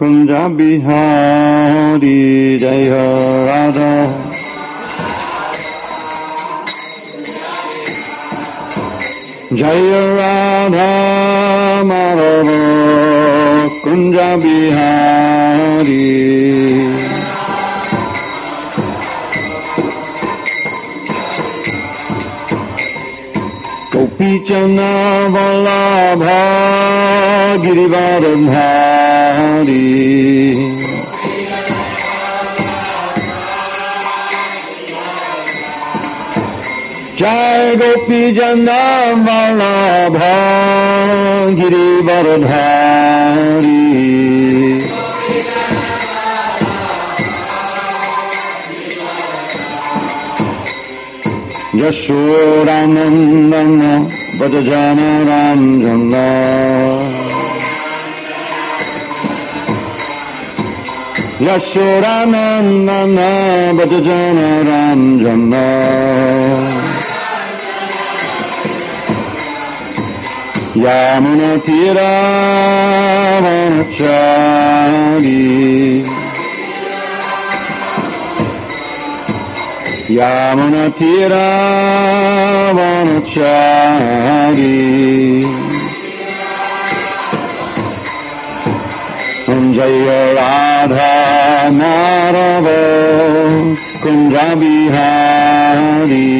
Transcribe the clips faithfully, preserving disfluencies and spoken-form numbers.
Kunja Bihari Jaya Radha Jaya Radha Madhava Kunja Bihari Gopichana Vallabha Girivardhari Jai Gopichana Vallabha Girivardhari Yashodanandana Bhajajana Ramjana Yashodanandana Bhajajana Ramjana Yamuna Tira Vanachari Yamuna Tira Vanachari Jaya Radha Madhava Kunja Bihari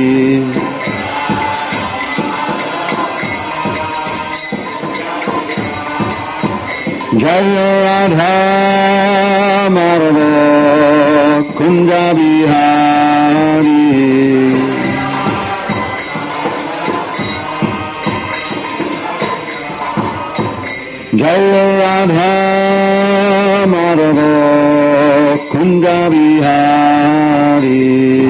Jaya Radha Madhava Kunja Bihari Jaya Radha Madhava Kunja Bihari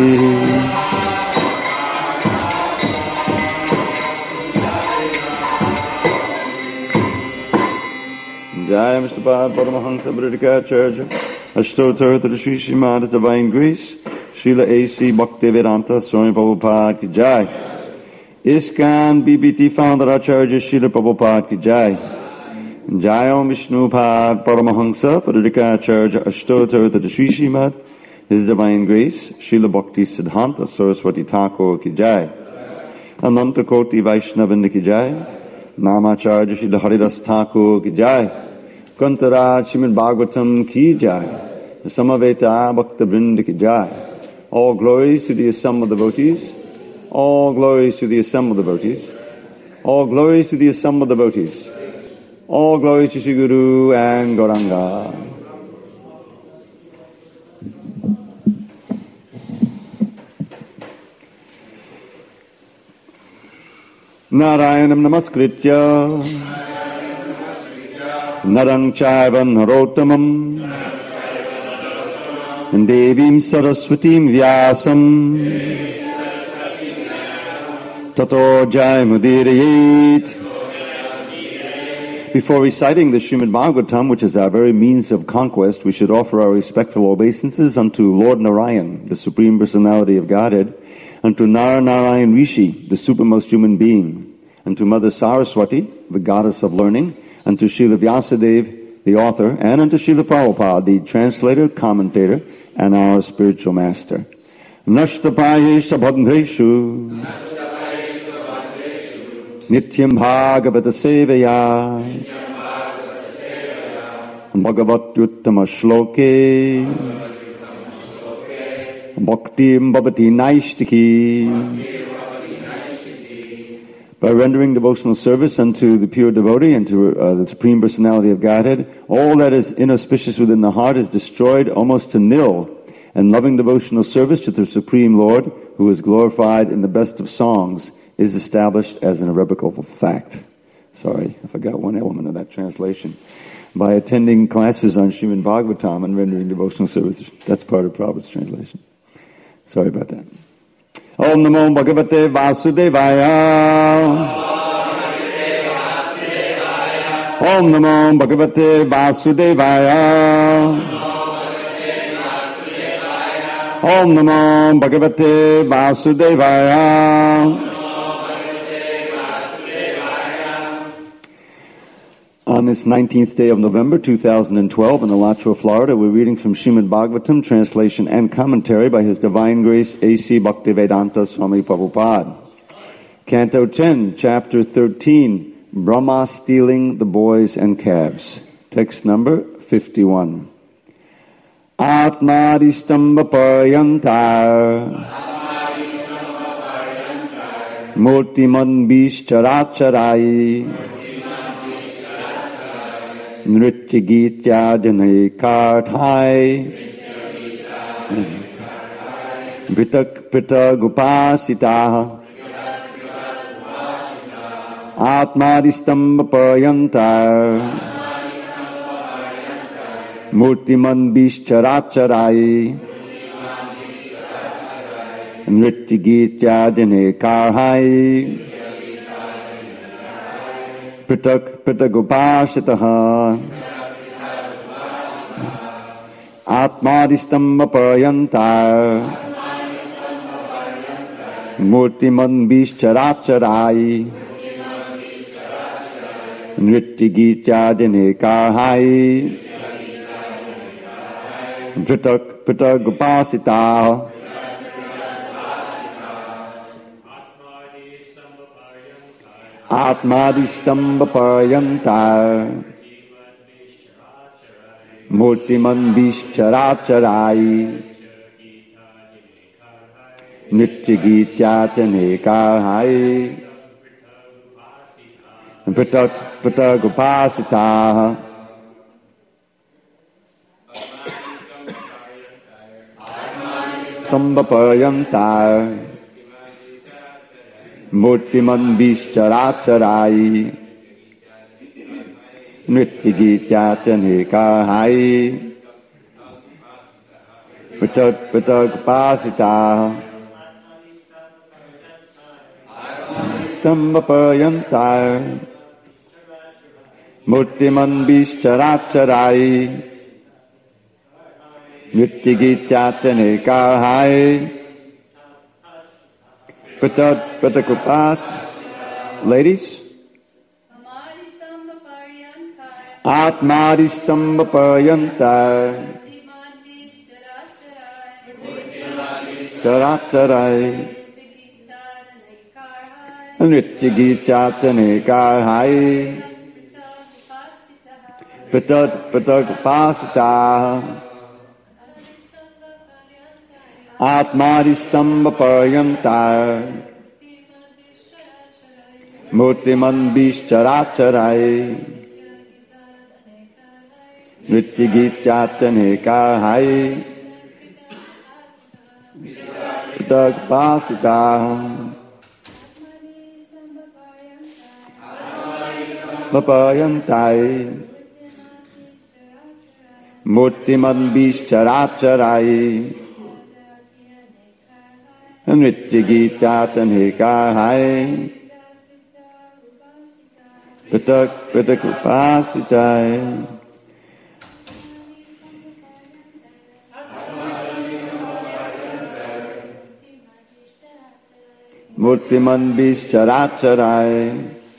Jai Mister Bhad Paramahansa Bhadradikacharya Ashtotar to the Sri Srimad Divine Grace Srila A C Bhaktivedanta Swami Prabhupada Ki Jai ISKCON B B T Founder Acharya Srila Prabhupada Ki Jai Jai Om Vishnu Pad Paramahansa Padadikacharya Ashtotar to the Sri Srimad His Divine Grace Srila Bhakti Siddhanta Saraswati Thakur Ki Jai Ananta Koti Vaishnavinda Ki Jai Namacharya Srila Haridas Thakur Ki Jai Kantaraj Srimad Bhagavatam Ki Jai Samaveta Bhakta Vrinda Ki Jai. All glories to the assembled devotees. All glories to the assembled devotees. All glories to the assembled devotees. All glories to Sri Guru and Gauranga. Narayanam Namaskritya Narang Chaiva Narottamam Devim Saraswatim Vyasam Tato Jayamudирayet. Before reciting the Srimad Bhagavatam, which is our very means of conquest, we should offer our respectful obeisances unto Lord Narayan, the Supreme Personality of Godhead, unto Nara Narayan Rishi, the supermost human being, unto Mother Saraswati, the goddess of learning, unto Srila Vyasadeva, the author, and unto Srila Prabhupada, the translator, commentator, and our spiritual master. Nashtapayesha bhadreshu Nityam Bhagavata Sevaya Bhagavatyuttama Shloke Bhaktim Bhavati Naishtiki. By rendering devotional service unto the pure devotee and to uh, the Supreme Personality of Godhead, all that is inauspicious within the heart is destroyed almost to nil, and loving devotional service to the Supreme Lord, who is glorified in the best of songs, is established as an irrevocable fact. Sorry, I forgot one element of that translation. By attending classes on Srimad Bhagavatam and rendering devotional service, that's part of Prabhupada's translation. Sorry about that. Om Namo Bhagavate Vasudevaya. Om Namo Bhagavate Vasudevaya. Om Namo Bhagavate Vasudevaya. On this nineteenth day of November, two thousand twelve, in Alachua, Florida, we're reading from Srimad Bhagavatam, translation and commentary by His Divine Grace A C Bhaktivedanta Swami Prabhupada. Canto ten, Chapter thirteen, Brahma Stealing the Boys and Calves. Text number fifty-one. Atmadistamba paryantar Murtiman bishcharacharai Nritya gitya janai karthai Vritak pritag upasita Atmadistamba paryantar Murtiman bishcharacharai Nritya gitya jane karhai Pritak pritagupashitaha Atmadistamba paryantar Murtiman bishcharacharai Nritya gitya jane karhai Pritak pritagupasita Atmadistamba paryantar Murtiman bishcharacharai Nritya gitya jane karhai Pritak pritagupasita Stamba paryantar Murtiman bishcharacharai Nritya gitya jane karhai Pritak pritagupasita Stamba paryantar Murtiman bishcharacharai Nritya gitya jane karhai Pritak pritagupasita. Ladies. Atmadistamba paryantar Characharai Nritya gitya jane karhai Pritak pritagupasita Atmadistamba paryantar Murtiman bishcharacharai Nritya gitya jane karhai Pritagupasita Paryantai Murtiman bishcharacharai Nritya gitya jane karhai Pritak pritagupasita Murtiman bishcharacharai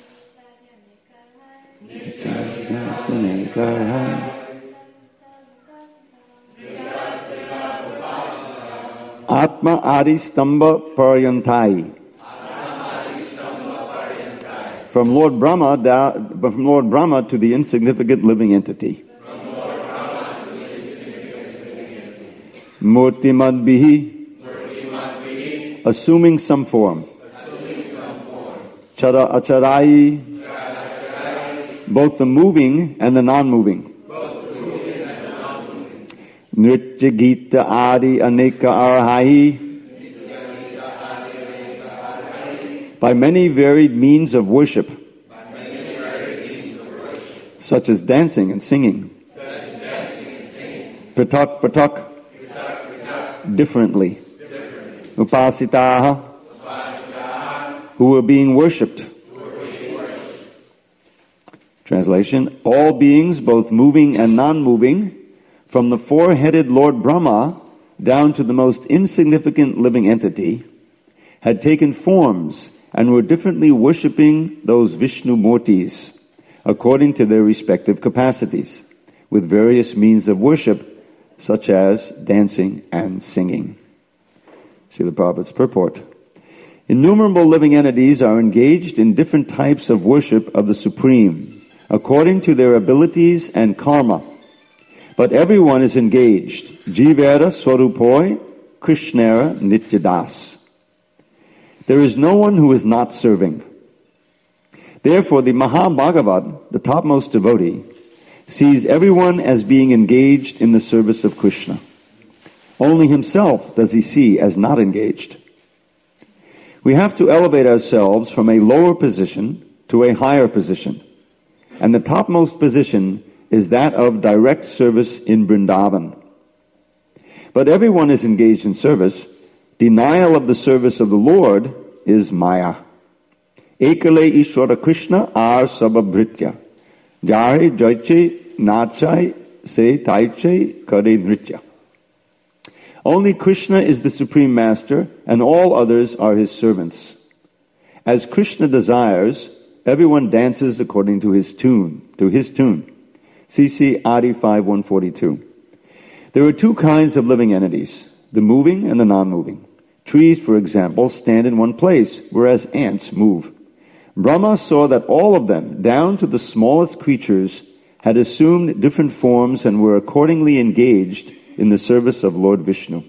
jane karhai. Atma Adi Stamba Paryantai. From Lord Brahma down, from Lord Brahma to the insignificant living entity. Murtimad bihi, assuming some form. Chara acharai, both the moving and the non-moving. Nritya Gita Adi Aneka Arhai, by many varied means of worship, such as dancing and singing. Pratak pratak, differently. Upasitaha, who were being worshipped. Translation: all beings, both moving and non-moving, from the four-headed Lord Brahma down to the most insignificant living entity, had taken forms and were differently worshipping those Vishnu Murtis, according to their respective capacities, with various means of worship, such as dancing and singing. Srila Prabhupada's purport. Innumerable living entities are engaged in different types of worship of the Supreme, according to their abilities and karma. But everyone is engaged. Jivera Swarupoi Krishnera Nityadas. There is no one who is not serving. Therefore, the Mahabhagavad, the topmost devotee, sees everyone as being engaged in the service of Krishna. Only himself does he see as not engaged. We have to elevate ourselves from a lower position to a higher position. And the topmost position is that of direct service in Vrindavan. But everyone is engaged in service. Denial of the service of the Lord is Maya. Ekale Ishvara Krishna ar sababhritya. Jare jaiche nachai se taiche kare nritya. Only Krishna is the Supreme Master, and all others are his servants. As Krishna desires, everyone dances according to his tune, to his tune. C C Adi five one forty-two. There are two kinds of living entities, the moving and the non-moving. Trees, for example, stand in one place, whereas ants move. Brahma saw that all of them, down to the smallest creatures, had assumed different forms and were accordingly engaged in the service of Lord Vishnu.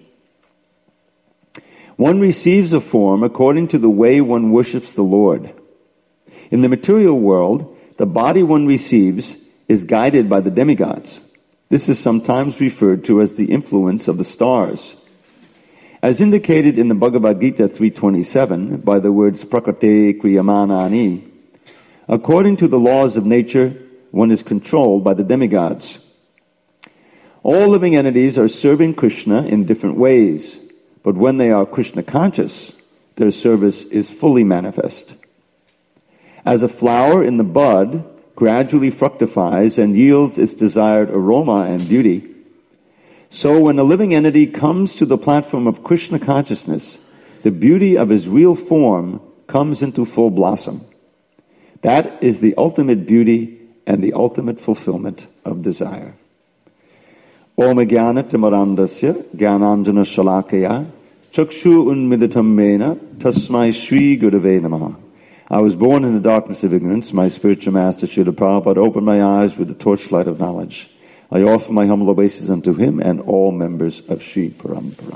One receives a form according to the way one worships the Lord. In the material world, the body one receives is guided by the demigods. This is sometimes referred to as the influence of the stars. As indicated in the Bhagavad Gita three twenty-seven by the words prakate kriyamanani, according to the laws of nature, one is controlled by the demigods. All living entities are serving Krishna in different ways, but when they are Krishna conscious, their service is fully manifest. As a flower in the bud gradually fructifies and yields its desired aroma and beauty, so when a living entity comes to the platform of Krishna consciousness, the beauty of his real form comes into full blossom. That is the ultimate beauty and the ultimate fulfillment of desire. Om Jnana Timarandasya Jnananjana Shalakaya Chakshu Unmiditam Mena Tasmai Shri Gurave Namaha. I was born in the darkness of ignorance. My spiritual master Srila Prabhupada opened my eyes with the torchlight of knowledge. I offer my humble obeisance unto him and all members of Sri Parampara.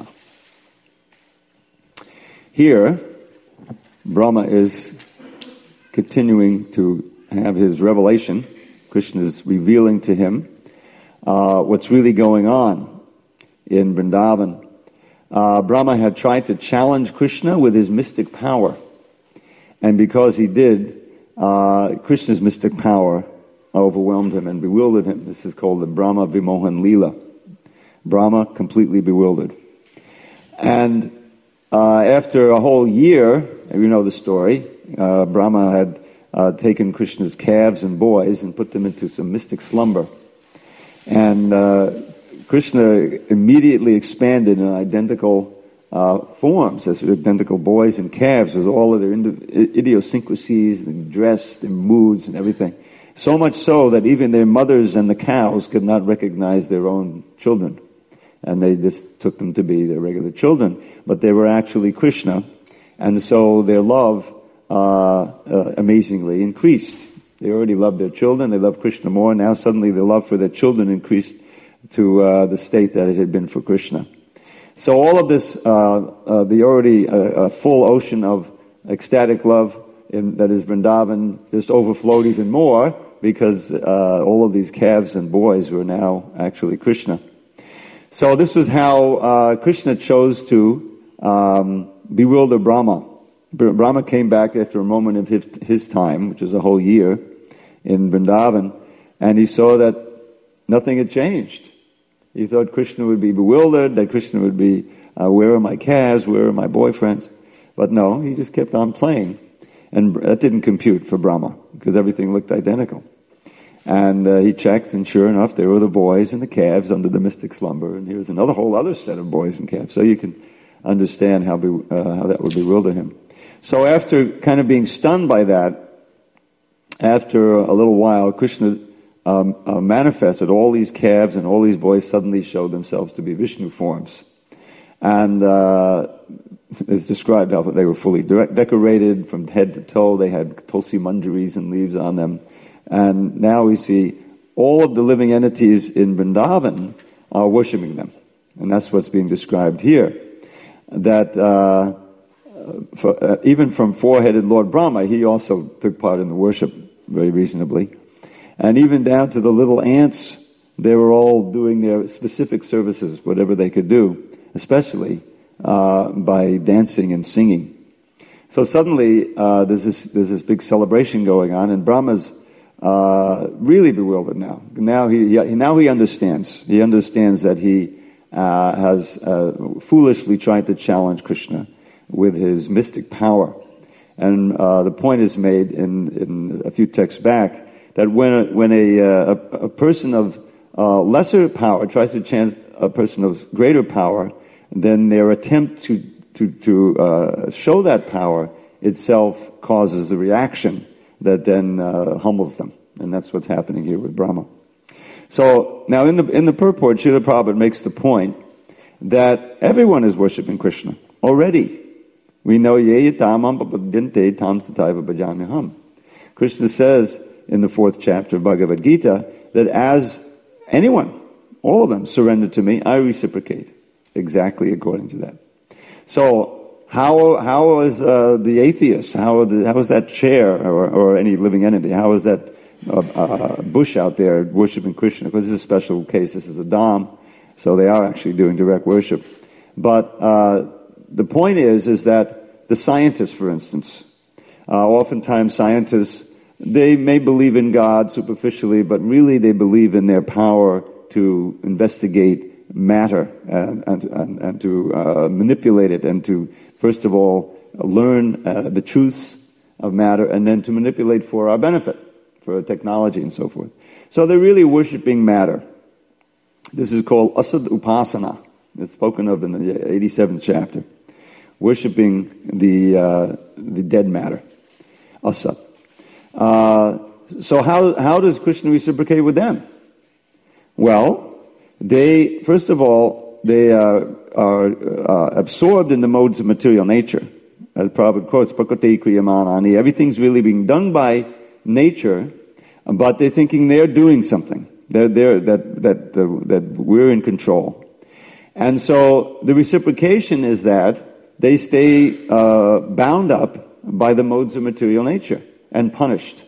Here, Brahma is continuing to have his revelation. Krishna is revealing to him uh, what's really going on in Vrindavan. Uh, Brahma had tried to challenge Krishna with his mystic power. And because he did, uh, Krishna's mystic power overwhelmed him and bewildered him. This is called the Brahma Vimohan Leela. Brahma completely bewildered. And uh, after a whole year, you know the story, uh, Brahma had uh, taken Krishna's calves and boys and put them into some mystic slumber. And uh, Krishna immediately expanded in identical uh, forms as identical boys and calves with all of their idiosyncrasies, and dress, their moods and everything. So much so that even their mothers and the cows could not recognize their own children. And they just took them to be their regular children. But they were actually Krishna. And so their love uh, uh, amazingly increased. They already loved their children. They loved Krishna more. Now suddenly their love for their children increased to uh, the state that it had been for Krishna. So all of this, uh, uh, the already uh, uh, full ocean of ecstatic love in, that is Vrindavan just overflowed even more because uh, all of these calves and boys were now actually Krishna. So this was how uh, Krishna chose to um, bewilder Brahma. Brahma came back after a moment of his, his time, which was a whole year in Vrindavan, and he saw that nothing had changed. He thought Krishna would be bewildered, that Krishna would be, uh, where are my calves, where are my boyfriends? But no, he just kept on playing. And that didn't compute for Brahma, because everything looked identical. And uh, he checked, and sure enough, there were the boys and the calves under the mystic slumber, and here's another whole other set of boys and calves. So you can understand how, be, uh, how that would bewilder him. So after kind of being stunned by that, after a little while, Krishna um, uh, manifested. All these calves and all these boys suddenly showed themselves to be Vishnu forms. And uh, it's described how they were fully de- decorated from head to toe. They had tulsi manjaris and leaves on them. And now we see all of the living entities in Vrindavan are worshipping them. And that's what's being described here. That uh, for, uh, even from four-headed Lord Brahma, he also took part in the worship very reasonably. And even down to the little ants, they were all doing their specific services, whatever they could do, especially uh, by dancing and singing. So suddenly uh, there's this there's this big celebration going on, and Brahma's uh, really bewildered now. Now he, he now he understands. He understands that he uh, has uh, foolishly tried to challenge Krishna with his mystic power. And uh, the point is made in, in a few texts back that when a, when a, uh, a, a person of uh, lesser power tries to challenge a person of greater power, then their attempt to to, to uh, show that power itself causes the reaction that then uh, humbles them. And that's what's happening here with Brahma. So now in the in the purport, Srila Prabhupada makes the point that everyone is worshipping Krishna already. We know ye tamam papadyante tam tataiva bhajamyaham. Krishna says in the fourth chapter of Bhagavad Gita that as anyone, all of them surrender to me, I reciprocate exactly according to that. So how how is uh, the atheist? How the, how is that chair or, or any living entity? How is that uh, uh, bush out there worshiping Krishna? Because this is a special case. This is a dham, so they are actually doing direct worship. But uh, the point is, is that the scientists, for instance, uh, oftentimes scientists, they may believe in God superficially, but really they believe in their power to investigate matter and, and, and, and to uh, manipulate it and to, first of all, learn uh, the truths of matter and then to manipulate for our benefit, for technology and so forth. So they're really worshipping matter. This is called Asad Upasana. It's spoken of in the eighty-seventh chapter. Worshipping the uh, the dead matter, Asat. Uh, so how how does Krishna reciprocate with them? Well, they first of all they uh, are uh, absorbed in the modes of material nature. As Prabhupada quotes, "Prakriti kriyamanani." Everything's really being done by nature, but they're thinking they're doing something. They're they're that that uh, that we're in control, and so the reciprocation is that they stay uh, bound up by the modes of material nature and punished.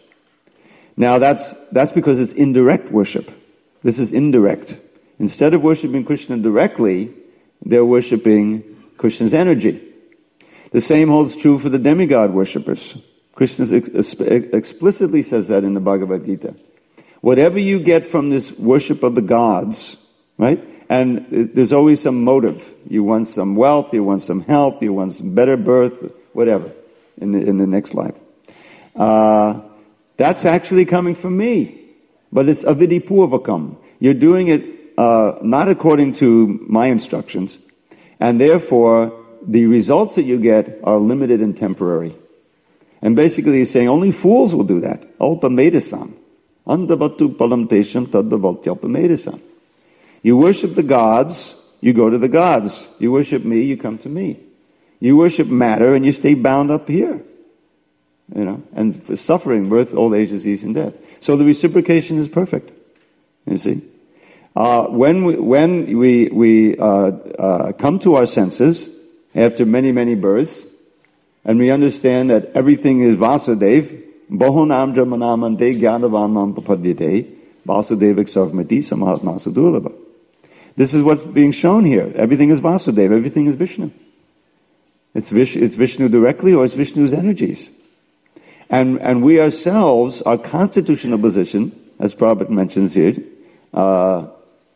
Now that's that's because it's indirect worship. This is indirect. Instead of worshiping Krishna directly, they're worshiping Krishna's energy. The same holds true for the demigod worshippers. Krishna ex- explicitly says that in the Bhagavad Gita. Whatever you get from this worship of the gods, right? And there's always some motive. You want some wealth, you want some health, you want some better birth, whatever, in the, in the next life. Uh, that's actually coming from me. But it's avidipurvakam. You're doing it uh, not according to my instructions, and therefore the results that you get are limited and temporary. And basically he's saying only fools will do that. Alpamadisam. Andavatu palam tesham taddavaltyalpamadisam. You worship the gods, you go to the gods. You worship me, you come to me. You worship matter and you stay bound up here. You know, and for suffering, birth, old age, disease, and death. So the reciprocation is perfect. You see? Uh, when we, when we, we uh, uh, come to our senses after many, many births, and we understand that everything is Vasudev, Bahunam Jamanamante Gyanavanam Papadyate, Vasudevik Sarvamati Samahatma Sudurlabha. This is what's being shown here. Everything is Vasudeva, everything is Vishnu. It's, Vish, it's Vishnu directly or it's Vishnu's energies. And and we ourselves, our constitutional position, as Prabhupada mentions here, Jivera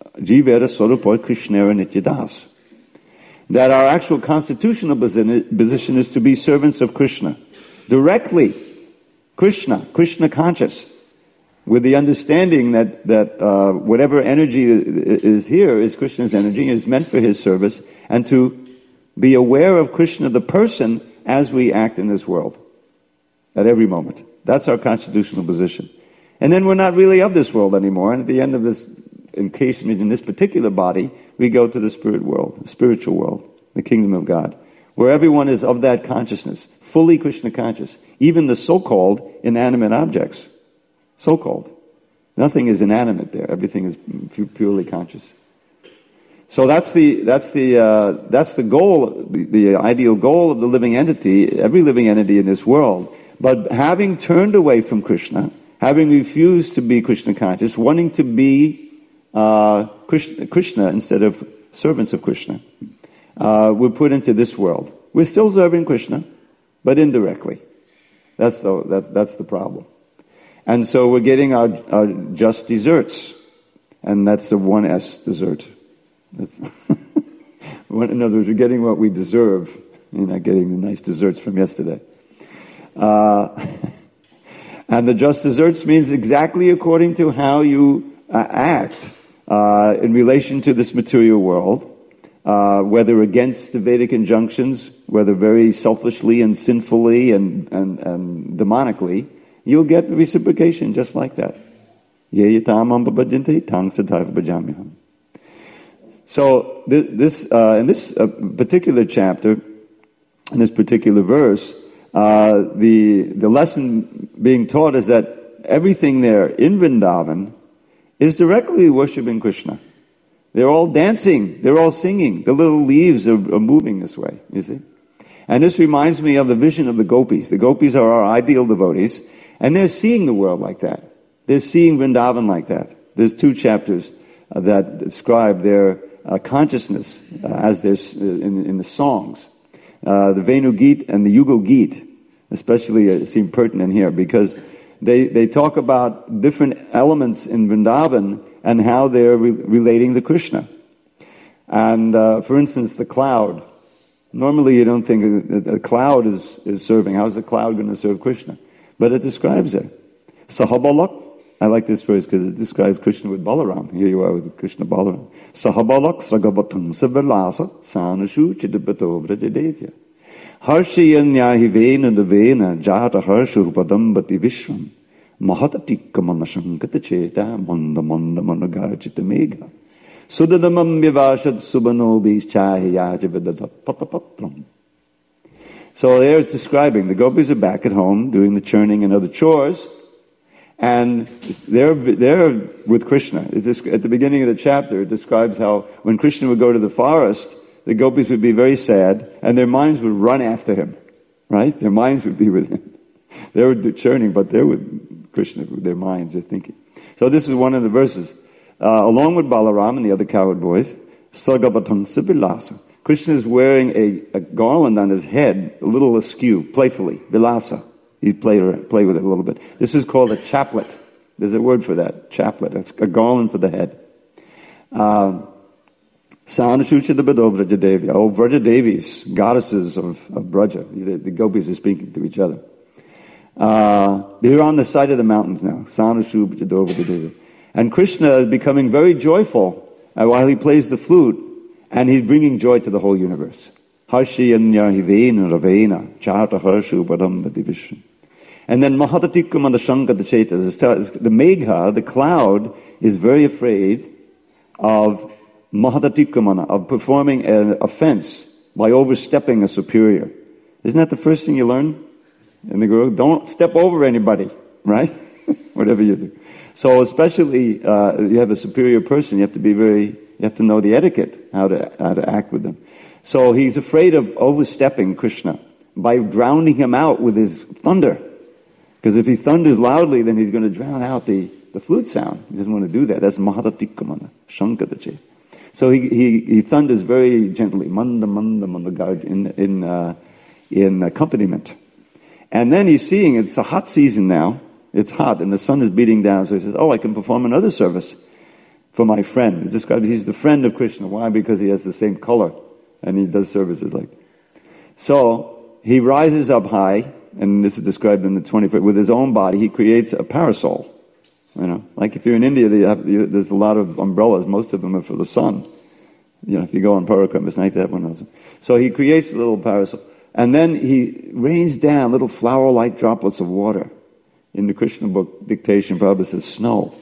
Swarupa Krishnera Nityadas. That our actual constitutional position is to be servants of Krishna. Directly, Krishna, Krishna conscious. With the understanding that, that uh, whatever energy is here is Krishna's energy, is meant for his service, and to be aware of Krishna the person as we act in this world, at every moment. That's our constitutional position. And then we're not really of this world anymore. And at the end of this encasement in this particular body, we go to the spirit world, the spiritual world, the kingdom of God, where everyone is of that consciousness, fully Krishna conscious, even the so-called inanimate objects. So-called. Nothing is inanimate there. Everything is purely conscious. So that's the that's the uh, that's the goal, the, the ideal goal of the living entity, every living entity in this world. But having turned away from Krishna, having refused to be Krishna conscious, wanting to be uh, Krishna, Krishna instead of servants of Krishna, uh, we're put into this world. We're still serving Krishna, but indirectly. That's the that, that's the problem. And so we're getting our, our just desserts, and that's the one S dessert. That's in other words, we're getting what we deserve. You're not getting the nice desserts from yesterday. Uh, and the just desserts means exactly according to how you uh, act uh, in relation to this material world, uh, whether against the Vedic injunctions, whether very selfishly and sinfully and, and, and demonically, you'll get reciprocation just like that. So this, uh, in this uh, particular chapter, in this particular verse, uh, the the lesson being taught is that everything there in Vrindavan is directly worshiping Krishna. They're all dancing, they're all singing. The little leaves are, are moving this way, you see. And this reminds me of the vision of the gopis. The gopis are our ideal devotees, and they're seeing the world like that. They're seeing Vrindavan like that. There's two chapters uh, that describe their uh, consciousness uh, as they're uh, in, in the songs. Uh, the Venu Geet and the Yugal Geet, especially, uh, seem pertinent here because they they talk about different elements in Vrindavan and how they're re- relating to Krishna. And uh, for instance, the cloud. Normally, you don't think a, a cloud is is serving. How is a cloud going to serve Krishna? But it describes it. Sahabalak. I like this verse because it describes Krishna with Balaram. Here you are with Krishna Balaram. Sahabalak sragabatum sabalasa sanashu chidabato vrajadevya. Harshiyanyahivena devena jata harshu padambati vishram. Mahatatikkamanashankata cheta manda manda managarchita megha. Sudadamam yavashad subanobis chahiyajavidata patapatram. So there it's describing, the gopis are back at home doing the churning and other chores, and they're they're with Krishna. It's at the beginning of the chapter, it describes how when Krishna would go to the forest, the gopis would be very sad, and their minds would run after him, right? Their minds would be with him. They were churning, but they're with Krishna, with their minds, they're thinking. So this is one of the verses. Uh, along with Balaram and the other cowherd boys, Sargabatam Sibilasa. Krishna is wearing a, a garland on his head, a little askew, playfully, vilasa. He play, play with it a little bit. This is called a chaplet. There's a word for that, chaplet. It's a garland for the head. Sanashucha the Bado Vrajadevi. Oh, Vrajadevis, goddesses of, of Braja. The, the gopis are speaking to each other. Uh, they're on the side of the mountains now. Sanashu Bhajado Vrajadevi. And Krishna is becoming very joyful uh, while he plays the flute, and he's bringing joy to the whole universe. Harshiyanyahivena ravena chata harshu padambati vishram. And then Mahatatikkamana Shankata Cheta, the Megha, the cloud, is very afraid of Mahatatikkamana, of performing an offense by overstepping a superior. Isn't that the first thing you learn in the Guru? Don't step over anybody, right? Whatever you do. So especially, uh, you have a superior person, you have to be very, you have to know the etiquette, how to, how to act with them. So he's afraid of overstepping Krishna by drowning him out with his thunder. Because if he thunders loudly, then he's going to drown out the, the flute sound. He doesn't want to do that. That's Mahatatikkamana, Shankadache. So he, he, he thunders very gently, manda manda manda garj, in, in, uh, in accompaniment. And then he's seeing it's a hot season now. It's hot and the sun is beating down. So he says, oh, I can perform another service for my friend. It describes he's the friend of Krishna. Why? Because he has the same color and he does services like that. So he rises up high, and this is described in the twenty-fifth, with his own body, he creates a parasol. You know, like if you're in India, they have, you, there's a lot of umbrellas. Most of them are for the sun. You know, if you go on Parakram, it's nice to have one of those. So he creates a little parasol. And then he rains down little flower-like droplets of water. In the Krishna book dictation, Prabhupada says snow.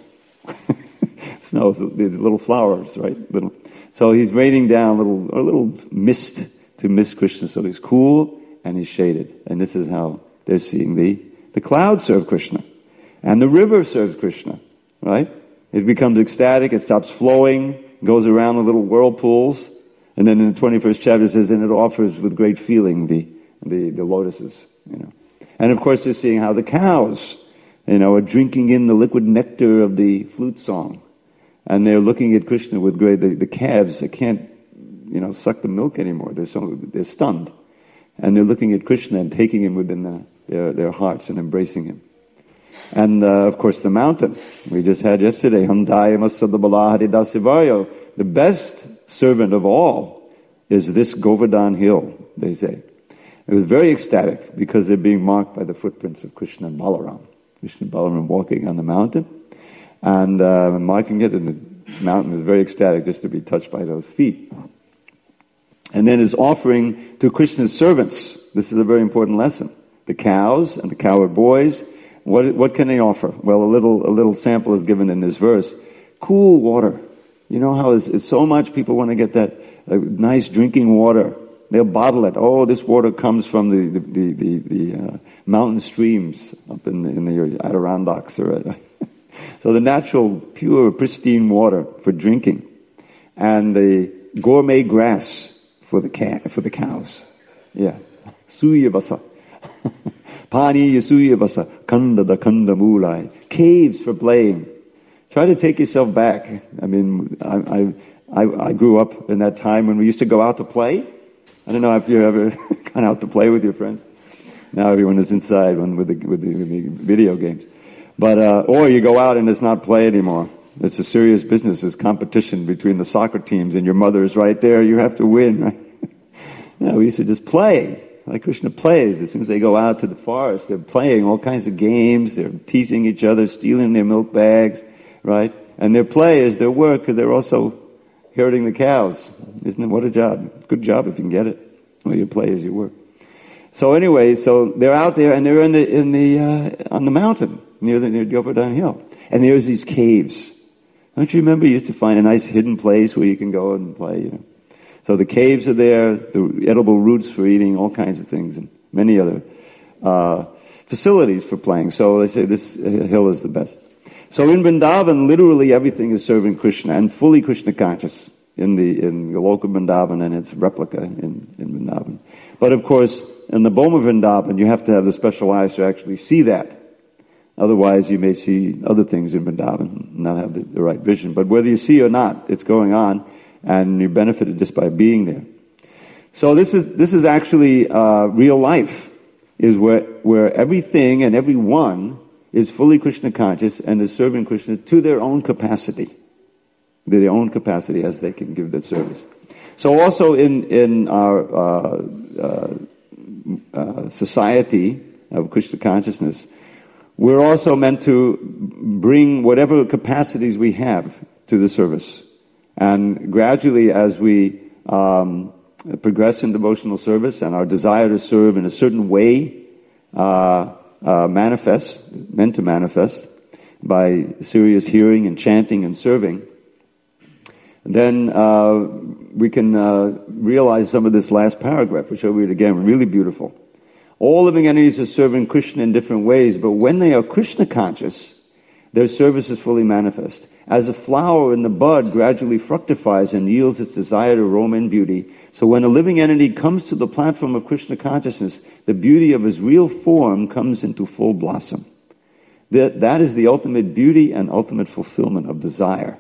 Snow, the little flowers, right? Little. So he's raining down little, a little mist to mist Krishna. So he's cool and he's shaded. And this is how they're seeing the, the clouds serve Krishna. And the river serves Krishna, right? It becomes ecstatic, it stops flowing, goes around the little whirlpools. And then in the twenty-first chapter it says, and it offers with great feeling the, the, the lotuses, you know. And of course they're seeing how the cows, you know, are drinking in the liquid nectar of the flute song. And they're looking at Krishna with great, the, the calves, they can't, you know, suck the milk anymore. They're so, they're stunned. And they're looking at Krishna and taking him within the, their, their hearts and embracing him. And, uh, of course, the mountain. We just had yesterday, Hamdaya Masadabala Haridasivayo. The best servant of all is this Govardhan hill, they say. It was very ecstatic because they're being marked by the footprints of Krishna and Balaram. Krishna and Balaram walking on the mountain. And uh, marking it, and the mountain is very ecstatic just to be touched by those feet. And then his offering to Krishna's servants. This is a very important lesson. The cows and the cowherd boys, what what can they offer? Well, a little a little sample is given in this verse. Cool water. You know how it's, it's so much people want to get that uh, nice drinking water. They'll bottle it. Oh, this water comes from the the the, the, the uh, mountain streams up in the, in the Adirondacks or. Uh, So the natural, pure, pristine water for drinking, and the gourmet grass for the ca- for the cows. Yeah, suyabasa, pani suyabasa, kanda da kanda mulai. Caves for playing. Try to take yourself back. I mean, I, I I grew up in that time when we used to go out to play. I don't know if you ever gone out to play with your friends. Now everyone is inside when with the with the, with the video games. But, uh, or you go out and it's not play anymore. It's a serious business. It's competition between the soccer teams and your mother is right there. You have to win, right? No, we used to just play. Like Krishna plays. As soon as they go out to the forest, they're playing all kinds of games. They're teasing each other, stealing their milk bags, right? And their play is their work because they're also herding the cows. Isn't it? What a job. Good job if you can get it. Well, your play is your work. So anyway, so they're out there and they're in the, in the, uh, on the mountain. Near the near Govardhan Hill. And there's these caves. Don't you remember you used to find a nice hidden place where you can go and play, you know? So the caves are there, the edible roots for eating, all kinds of things, and many other uh, facilities for playing. So they say this hill is the best. So in Vrindavan, literally everything is serving Krishna and fully Krishna conscious in the in the local Vrindavan and its replica in, in Vrindavan. But of course, in the Boma Vrindavan, you have to have the special eyes to actually see that. Otherwise, you may see other things in Vrindavan and not have the, the right vision. But whether you see or not, it's going on, and you're benefited just by being there. So this is this is actually uh, real life, is where where everything and everyone is fully Krishna conscious and is serving Krishna to their own capacity, their own capacity as they can give that service. So also in in our uh, uh, uh, society of Krishna consciousness, we're also meant to bring whatever capacities we have to the service. And gradually as we um, progress in devotional service and our desire to serve in a certain way uh, uh, manifests, meant to manifest, by serious hearing and chanting and serving, then uh, we can uh, realize some of this last paragraph, which I'll read again, really beautiful. All living entities are serving Krishna in different ways, but when they are Krishna conscious, their service is fully manifest. As a flower in the bud gradually fructifies and yields its desired aroma and beauty, so when a living entity comes to the platform of Krishna consciousness, the beauty of his real form comes into full blossom. That, that is the ultimate beauty and ultimate fulfillment of desire.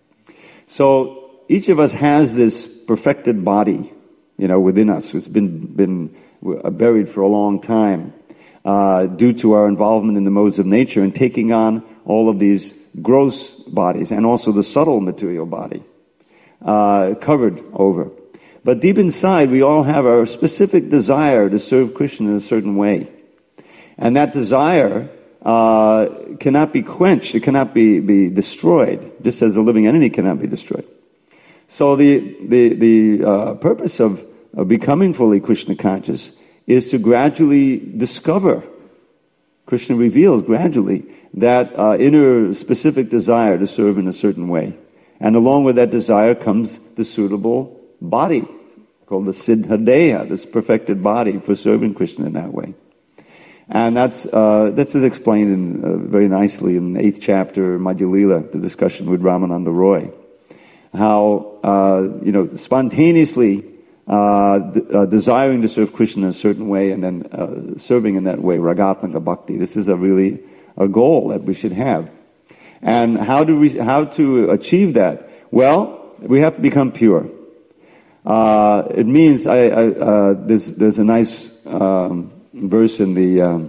So each of us has this perfected body, you know, within us. It's been been buried for a long time uh, due to our involvement in the modes of nature and taking on all of these gross bodies and also the subtle material body uh, covered over. But deep inside, we all have our specific desire to serve Krishna in a certain way. And that desire uh, cannot be quenched. It cannot be, be destroyed, just as the living entity cannot be destroyed. So the the, the uh, purpose of, of becoming fully Krishna conscious is to gradually discover Krishna reveals gradually that uh, inner specific desire to serve in a certain way. And along with that desire comes the suitable body, called the Siddhadeha, this perfected body for serving Krishna in that way. And that's uh, that's explained in, uh, very nicely in the eighth chapter, Madhya Lila, the discussion with Ramananda Roy. How, uh, you know, spontaneously uh, d- uh, desiring to serve Krishna in a certain way and then uh, serving in that way, ragatmaka bhakti. This is a really a goal that we should have. And how do we, how to achieve that? Well, we have to become pure. Uh, it means, I, I, uh, there's, there's a nice um, verse in the um,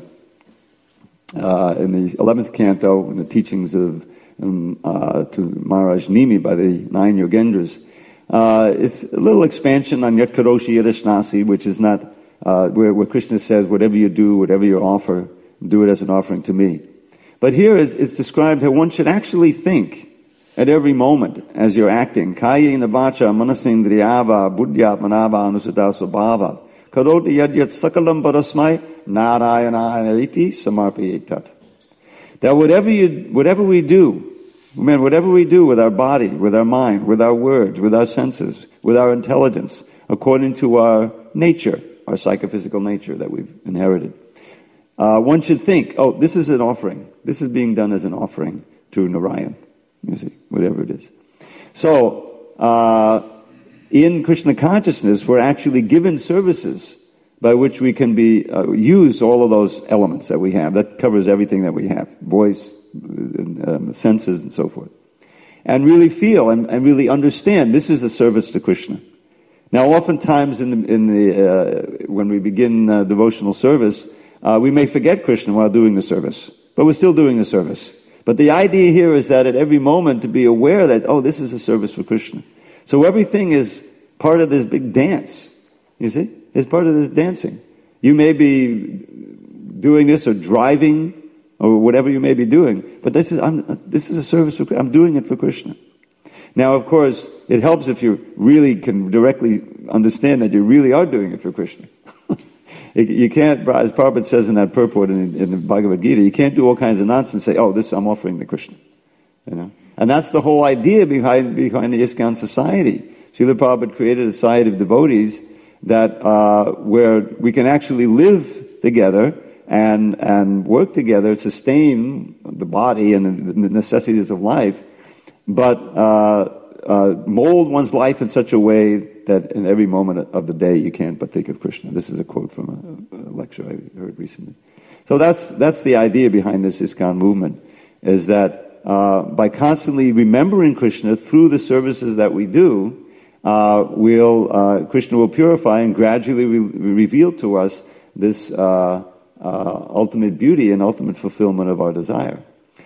uh, in the eleventh canto in the teachings of um, uh, to Maharaj Nimi by the nine Yogendras. Uh, it's a little expansion on Yat Karoshi Yadashnasi, which is not uh, where, where Krishna says, whatever you do, whatever you offer, do it as an offering to me. But here it's, it's described how one should actually think at every moment as you're acting. Kayena vacha manasindriyava buddhyatmanava anusata svabhava karoti yadyat sakalam parasmai narayana iti samarpayetat. That whatever you, whatever we do, man, whatever we do with our body, with our mind, with our words, with our senses, with our intelligence, according to our nature, our psychophysical nature that we've inherited, uh, one should think, oh, this is an offering. This is being done as an offering to Narayan. You see, whatever it is. So, uh, in Krishna consciousness, we're actually given services by which we can be uh, use all of those elements that we have. That covers everything that we have: voice, um, senses, and so forth. And really feel and, and really understand this is a service to Krishna. Now, oftentimes in the, in the uh, when we begin uh, devotional service, uh, we may forget Krishna while doing the service, but we're still doing the service. But the idea here is that at every moment to be aware that, oh, this is a service for Krishna. So everything is part of this big dance, you see? It's part of this dancing. You may be doing this or driving or whatever you may be doing, but this is I'm, this is a service for I'm doing it for Krishna. Now, of course, it helps if you really can directly understand that you really are doing it for Krishna. You can't, as Prabhupada says in that purport in, in the Bhagavad Gita, you can't do all kinds of nonsense and say, oh, this I'm offering to Krishna. You know? And that's the whole idea behind behind the ISKCON society. Srila Prabhupada created a society of devotees that uh, where we can actually live together and and work together, sustain the body and the necessities of life, but uh, uh, mold one's life in such a way that in every moment of the day you can't but think of Krishna. This is a quote from a, a lecture I heard recently. So that's that's the idea behind this ISKCON movement, is that uh, by constantly remembering Krishna through the services that we do, uh, we'll, uh, Krishna will purify and gradually re- reveal to us this uh, uh, ultimate beauty and ultimate fulfillment of our desire.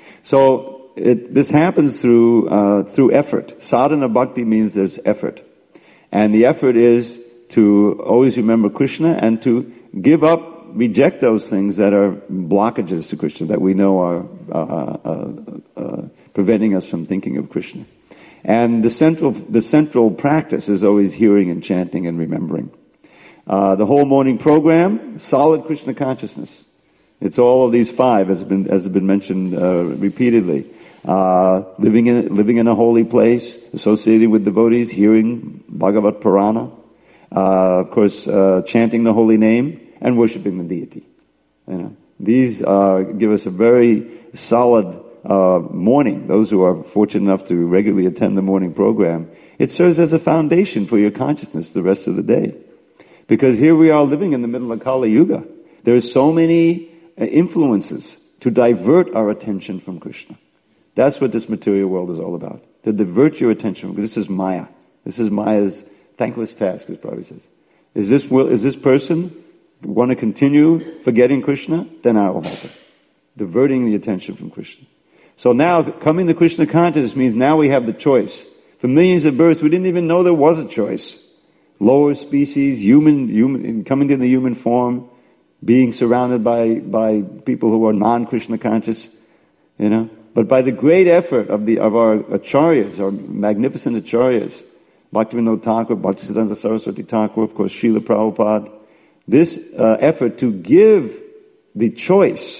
So it, this happens through uh, through effort. Sadhana bhakti means there's effort. And the effort is to always remember Krishna and to give up, reject those things that are blockages to Krishna, that we know are uh, uh, uh, preventing us from thinking of Krishna. And the central the central practice is always hearing and chanting and remembering. Uh, the whole morning program, solid Krishna consciousness. It's all of these five, as has been, as has been mentioned uh, repeatedly. Uh, living in living in a holy place, associated with devotees, hearing Bhagavat Purana, uh, of course, uh, chanting the holy name, and worshiping the deity. You know, these uh, give us a very solid uh, morning. Those who are fortunate enough to regularly attend the morning program, it serves as a foundation for your consciousness the rest of the day. Because here we are living in the middle of Kali Yuga. There are so many influences to divert our attention from Krishna. That's what this material world is all about. To divert your attention. This is Maya. This is Maya's thankless task, as Prabhupada says. Is this will, is this person want to continue forgetting Krishna? Then I will help it. Diverting the attention from Krishna. So now, coming to Krishna consciousness means now we have the choice. For millions of births, we didn't even know there was a choice. Lower species, human, human, coming to the human form, being surrounded by, by people who are non-Krishna conscious, you know. But by the great effort of the of our acharyas, our magnificent acharyas, Bhaktivinoda Thakur, Bhaktisiddhanta Saraswati Thakur, of course, Srila Prabhupada, this uh, effort to give the choice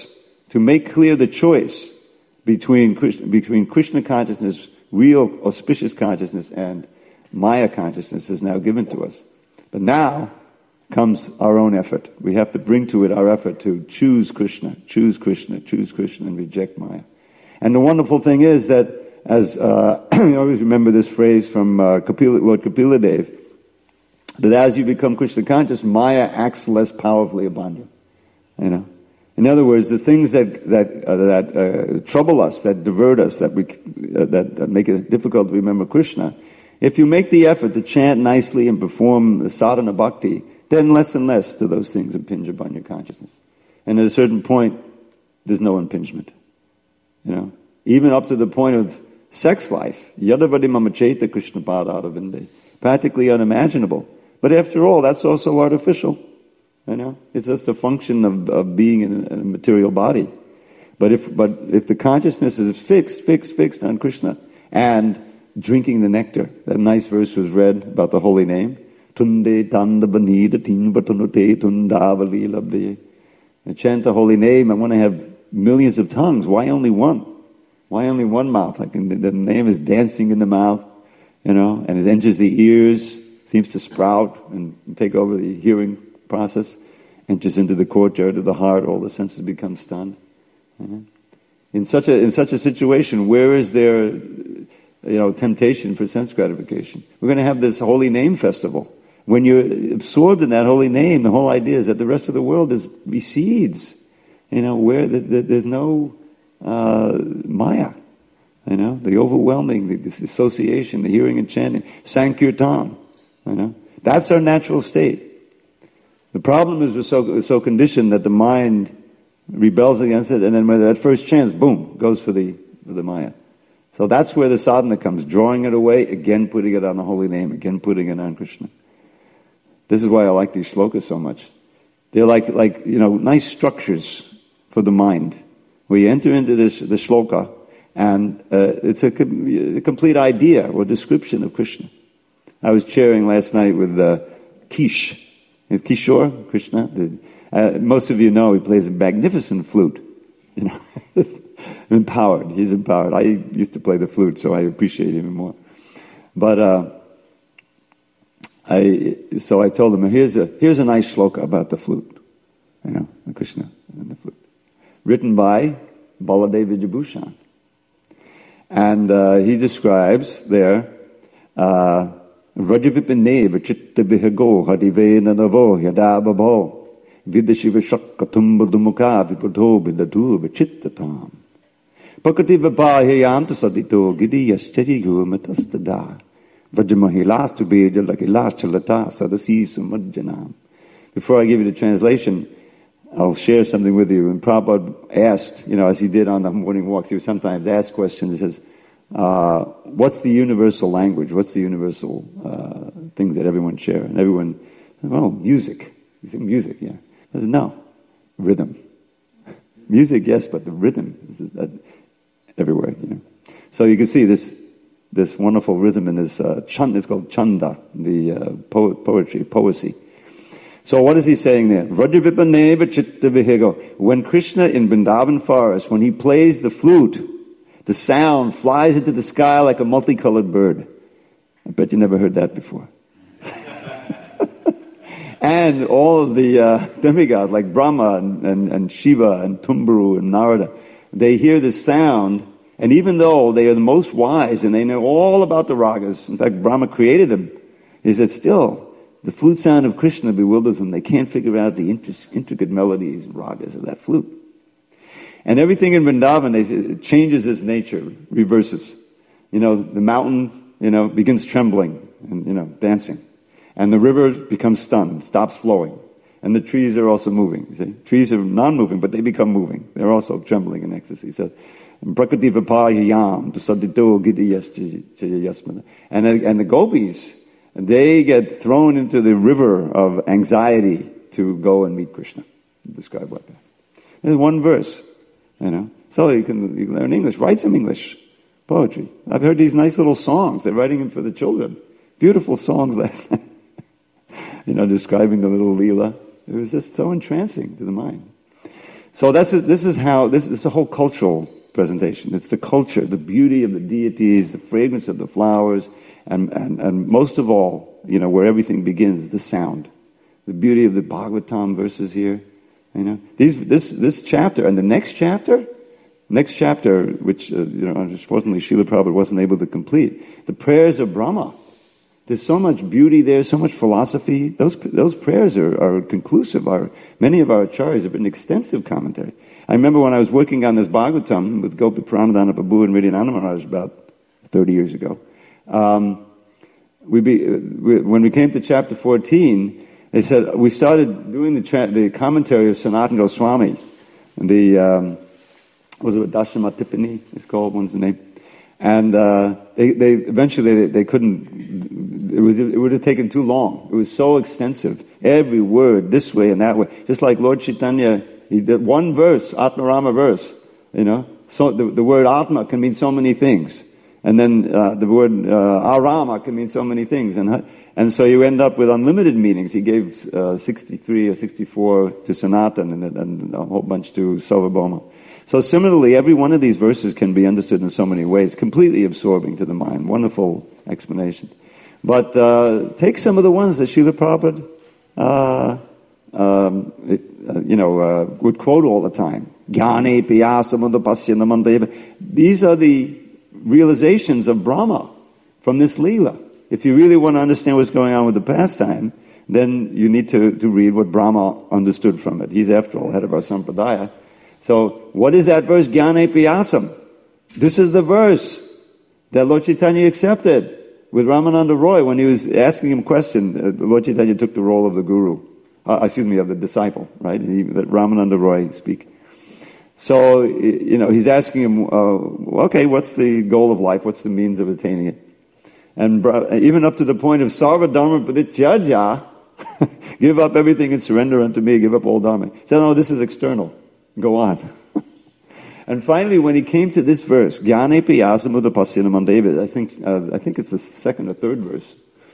to make clear the choice between Krishna, between Krishna consciousness, real auspicious consciousness, and Maya consciousness is now given to us. But now comes our own effort. We have to bring to it our effort to choose Krishna, choose Krishna, choose Krishna, and reject Maya. And the wonderful thing is that, as uh, I always remember this phrase from uh, Kapila, Lord Kapila Dev, that as you become Krishna conscious, Maya acts less powerfully upon you. You know, in other words, the things that that uh, that uh, trouble us, that divert us, that we uh, that, that make it difficult to remember Krishna, if you make the effort to chant nicely and perform the sadhana bhakti, then less and less do those things impinge upon your consciousness. And at a certain point, there's no impingement. You know, even up to the point of sex life, yadavadi mamacheta Krishna padadavinde, practically unimaginable. But after all, that's also artificial. You know, it's just a function of, of being in a, in a material body. But if but if the consciousness is fixed, fixed, fixed on Krishna, and drinking the nectar, that nice verse was read about the holy name. Tunde tanda banida timba tunute tundavali labde. And chant the holy name. I want to have millions of tongues. Why only one? Why only one mouth? I can, the name is dancing in the mouth, you know, and it enters the ears, seems to sprout and take over the hearing process, enters into the courtyard of the heart, all the senses become stunned. Mm-hmm. In such a in such a situation, where is there, you know, temptation for sense gratification? We're going to have this holy name festival. When you're absorbed in that holy name, the whole idea is that the rest of the world is recedes. You know, where the, the, there's no uh, Maya. You know, the overwhelming, the, this association, the hearing and chanting, Sankirtan. You know, that's our natural state. The problem is we're so, so conditioned that the mind rebels against it, and then when that first chance, boom, goes for the for the Maya. So that's where the sadhana comes, drawing it away, again putting it on the holy name, again putting it on Krishna. This is why I like these shlokas so much. They're like, like you know, nice structures for the mind. Where you enter into this the shloka, and uh, it's a, com- a complete idea or description of Krishna. I was chairing last night with uh, Kish. Kishore, Krishna. The, uh, most of you know he plays a magnificent flute. You know, empowered. He's empowered. I used to play the flute, so I appreciate him more. But uh, I so I told him, here's a here's a nice shloka about the flute. You know, Krishna and the flute, written by Baladev Vijayabhushan, and uh, he describes there. Uh, Vrajavipine vichitta vihago hadivena navo yadababo vidashiva shakkatumba dumukha vipadho vidadu vichittatam pakati vipahayam tasadito gidi yaschajigu matastada vrajamahilastu beja lakilachalata sadasi sumajjanam. Before I give you the translation, I'll share something with you. And Prabhupada asked, you know, as he did on the morning walks, he would sometimes ask questions. He says, Uh, what's the universal language? What's the universal uh, things that everyone share? And everyone, well, music. You think music, yeah. I said, no, rhythm. Music, yes, but the rhythm is uh, everywhere, you know. So you can see this this wonderful rhythm in this uh, chanda. It's called chanda, the uh, po- poetry, poesy. So what is he saying there? When Krishna in Vrindavan forest, when he plays the flute, the sound flies into the sky like a multicolored bird. I bet you never heard that before. And all of the uh, demigods like Brahma and, and, and Shiva and Tumbru and Narada, they hear this sound, and even though they are the most wise and they know all about the ragas, in fact Brahma created them, he said still, the flute sound of Krishna bewilders them. They can't figure out the intricate melodies and ragas of that flute. And everything in Vrindavan, they, it changes its nature, reverses. You know, the mountain, you know, begins trembling and, you know, dancing. And the river becomes stunned, stops flowing. And the trees are also moving, you see. Trees are non-moving, but they become moving. They're also trembling in ecstasy. So, Prakati Vipahayam, Tasadito Gidiyas Yasmana. And and the gopis, they get thrown into the river of anxiety to go and meet Krishna. Described like that. There's one verse. You know, so you can, you can learn English. Write some English poetry. I've heard these nice little songs. They're writing them for the children. Beautiful songs last night. You know, describing the little Leela. It was just so entrancing to the mind. So that's this is how this is a whole cultural presentation. It's the culture, the beauty of the deities, the fragrance of the flowers, and, and, and most of all, you know, where everything begins, the sound. The beauty of the Bhagavatam verses here. You know, these this this chapter and the next chapter, next chapter, which uh, you know, unfortunately Srila Prabhupada wasn't able to complete, the prayers of Brahma. There's so much beauty there, so much philosophy. Those those prayers are, are conclusive. Our, many of our acharyas have written extensive commentary. I remember when I was working on this Bhagavatam with Gopa Pranadhana Prabhu and Ridyananda Maharaj about thirty years ago. Um, we, be, we when we came to chapter fourteen, they said we started doing the cha- the commentary of Sanatana Goswami, and the um, was it Dashama Tipani? It's called. One's the name. And uh, they, they eventually they, they couldn't. It was it would have taken too long. It was so extensive. Every word this way and that way. Just like Lord Chaitanya, he did one verse, Atmarama verse. You know, so the, the word Atma can mean so many things, and then uh, the word uh, Arama can mean so many things, and and so you end up with unlimited meanings. He gave uh, sixty-three or sixty-four to Sanatan and, and a whole bunch to Sarvabhauma. So similarly, every one of these verses can be understood in so many ways, completely absorbing to the mind. Wonderful explanation. But uh, take some of the ones that Srila Prabhupada, uh, um, it, uh, you know, uh, would quote all the time. Jnane piyasam udapasyanamandeva. These are the realizations of Brahma from this Leela. If you really want to understand what's going on with the pastime, then you need to, to read what Brahma understood from it. He's, after all, head of our sampradaya. So, what is that verse, Jnane Piyasam? This is the verse that Lord Chaitanya accepted with Ramananda Roy when he was asking him a question. Uh, Lord Chaitanya took the role of the guru, uh, excuse me, of the disciple, right? He let Ramananda Roy speak. So, you know, he's asking him, uh, okay, what's the goal of life? What's the means of attaining it? And even up to the point of Sarva Dharma Parityajya, give up everything and surrender unto me, give up all Dharma. He said, no, this is external. Go on. And finally, when he came to this verse, Jnane Piyasam Udapasyanam David, I think uh, I think it's the second or third verse.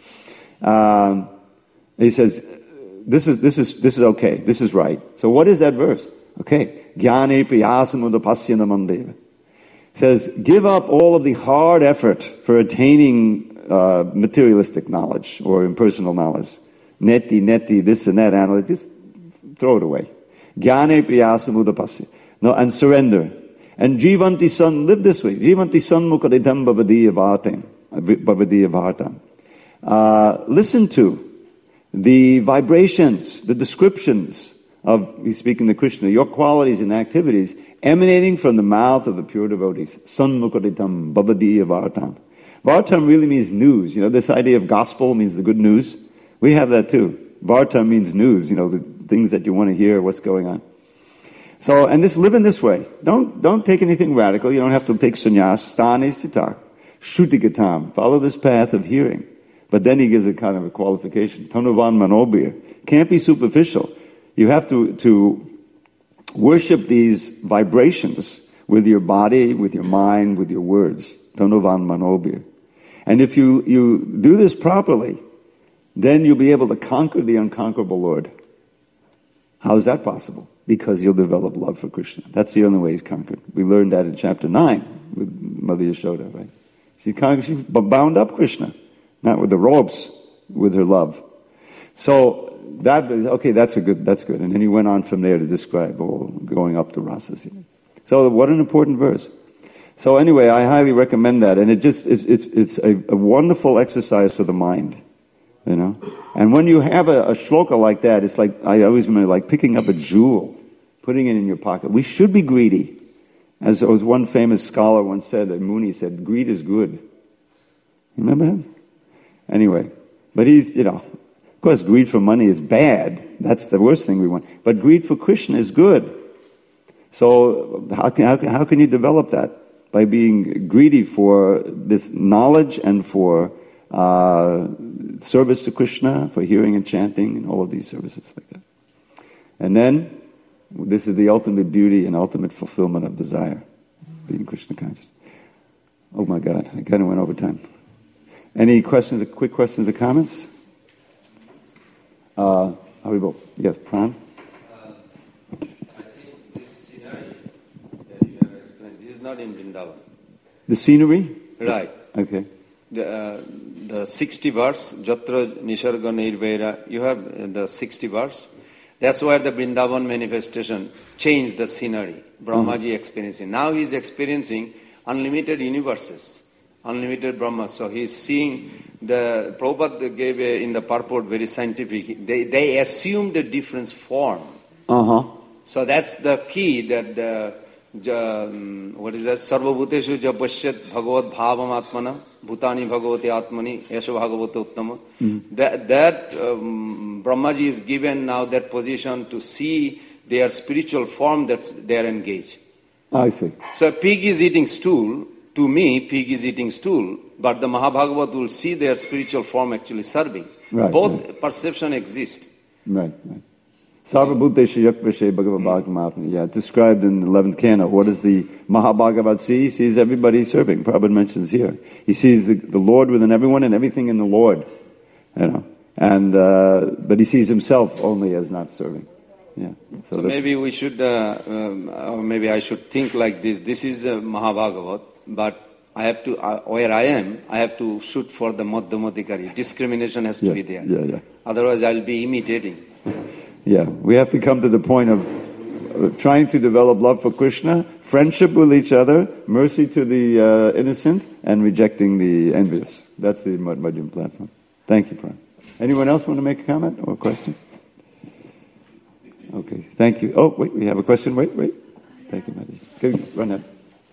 Um, he says, "This is this is this is okay. This is right." So, what is that verse? Okay, Jnane Piyasam Udapasyanam David. It says, "Give up all of the hard effort for attaining uh, materialistic knowledge or impersonal knowledge. Neti, neti, this and that, analyze. Just throw it away." Jnane priyasam udapasya. No, and surrender. And jivanti san, live this way. Jivanti san mukadidam bhavadiya vartam. Bhavadiya vartam. Uh, listen to the vibrations, the descriptions of, he's speaking to Krishna, your qualities and activities emanating from the mouth of the pure devotees. San mukadidam bhavadiya vartam. Vartam really means news. You know, this idea of gospel means the good news. We have that too. Vartam means news, you know, the things that you want to hear, what's going on. So, and just live in this way. Don't don't take anything radical. You don't have to take sannyas. Stanis titak. Shrutigatam. Follow this path of hearing. But then he gives a kind of a qualification. Tanuvan manobir. Can't be superficial. You have to, to worship these vibrations with your body, with your mind, with your words. Tanuvan manobir. And if you, you do this properly, then you'll be able to conquer the unconquerable Lord. How is that possible? Because you'll develop love for Krishna. That's the only way he's conquered. We learned that in chapter nine with Mother Yashoda, right? She's conquered, she bound up Krishna, not with the ropes, with her love. So that, okay, that's a good, that's good. And then he went on from there to describe all going up to rasas. So what an important verse. So anyway, I highly recommend that, and it just it's it's, it's a, a wonderful exercise for the mind. You know, and when you have a, a shloka like that, it's like, I always remember, like picking up a jewel, putting it in your pocket. We should be greedy. As, as one famous scholar once said, a Muni said, greed is good. Remember him? Anyway, but he's, you know, of course greed for money is bad. That's the worst thing we want. But greed for Krishna is good. So how can, how can, how can you develop that? By being greedy for this knowledge and for uh, service to Krishna, for hearing and chanting, and all of these services like that. And then, this is the ultimate beauty and ultimate fulfillment of desire, being Krishna conscious. Oh my God, I kind of went over time. Any questions, quick questions or comments? Uh, Haribol. Yes, Pran? Uh, I think this not in Vrindavan. The scenery? Right. Okay. The, uh, the sixty verse, Jatra Nisarga Nirvaira, you have the sixty verse. That's why the Vrindavan manifestation changed the scenery. Brahmaji mm-hmm. experiencing. Now he is experiencing unlimited universes, unlimited Brahma. So he is seeing the, Prabhupada gave a, in the purport very scientific, they, they assumed a different form. Uh-huh. So that's the key that the, um, what is that? Sarvabhuteshu japashyat bhagavad bhavam atmana, bhutani bhagavati atmani, yasho bhagavata uttama. Mm-hmm. That, that um, Brahmaji is given now that position to see their spiritual form that they are engaged. I see. So a pig is eating stool. To me, pig is eating stool, but the Mahabhagavat will see their spiritual form actually serving. Right, Both right. perception exist. Right, right. Sarvabhuteshu yakvashe bhagavad bhagavatma. Yeah, described in the eleventh canto. What does the Mahabhagavat see? He sees everybody serving. Prabhupada mentions here. He sees the, the Lord within everyone and everything in the Lord. You know, and uh, but he sees himself only as not serving. Yeah. So, so maybe we should, uh, um, or maybe I should think like this. This is uh, Mahabhagavat, but I have to, uh, where I am, I have to shoot for the Madhyamadikari. Discrimination has to yeah, be there. Yeah, yeah. Otherwise I'll be imitating. Yeah, we have to come to the point of uh, trying to develop love for Krishna, friendship with each other, mercy to the uh, innocent, and rejecting the envious. That's the Madhyamadikari platform. Thank you, Prabhupada. Anyone else want to make a comment or a question? Okay, thank you. Oh, wait, we have a question. Wait, wait. Thank you, Mataji. Good, run ahead.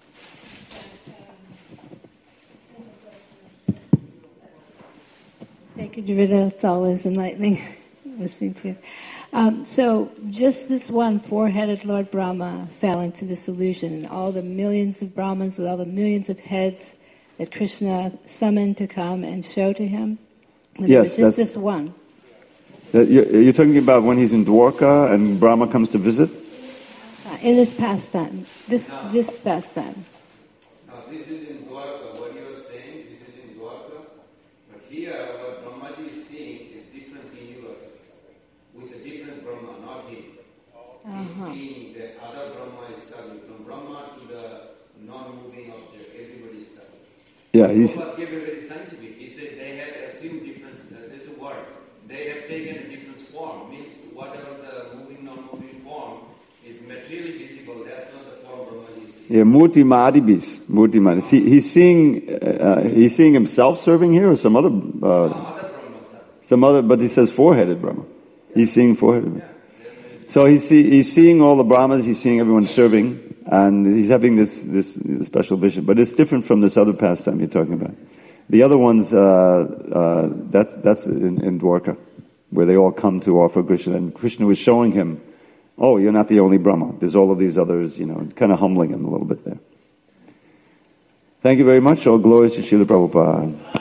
Thank you, Javida. It's always enlightening listening to you. Um, so, just this one four-headed Lord Brahma fell into this illusion, and all the millions of Brahmins with all the millions of heads that Krishna summoned to come and show to him. But yes, it was just that's, this one. Uh, you're, you're talking about when he's in Dwarka and Brahma comes to visit? Uh, in this pastime. This, no. this pastime. Now, this is in Dwarka. What you are saying, this is in Dwarka. But here, what Brahmaji is seeing is different universes with a different Brahma, not him. Uh-huh. He's seeing that other Brahma is serving. From Brahma to the non-moving object, everybody is serving. Yeah, he's... Prabhupada gave a very scientific. He said they have assumed difference. Uh, there's a word. They have taken a different form. Means whatever the moving, non-moving form is materially visible. That's not the form Brahmaji is seeing. Yeah, Murti Madhibis. Murti Madhibis. He, he's seeing. Uh, he's seeing himself serving here, or some other. Uh, no, other Brahma serving. Some other, but he says four-headed Brahma. Yeah. He's seeing four-headed. Yeah. So he's see, he's seeing all the Brahmas. He's seeing everyone serving, and he's having this this, this special vision. But it's different from this other pastime you're talking about. The other ones, uh, uh, that's that's in, in Dwarka, where they all come to offer Krishna, and Krishna was showing him, oh, you're not the only Brahma. There's all of these others, you know, kind of humbling him a little bit there. Thank you very much. All glories to Srila Prabhupada.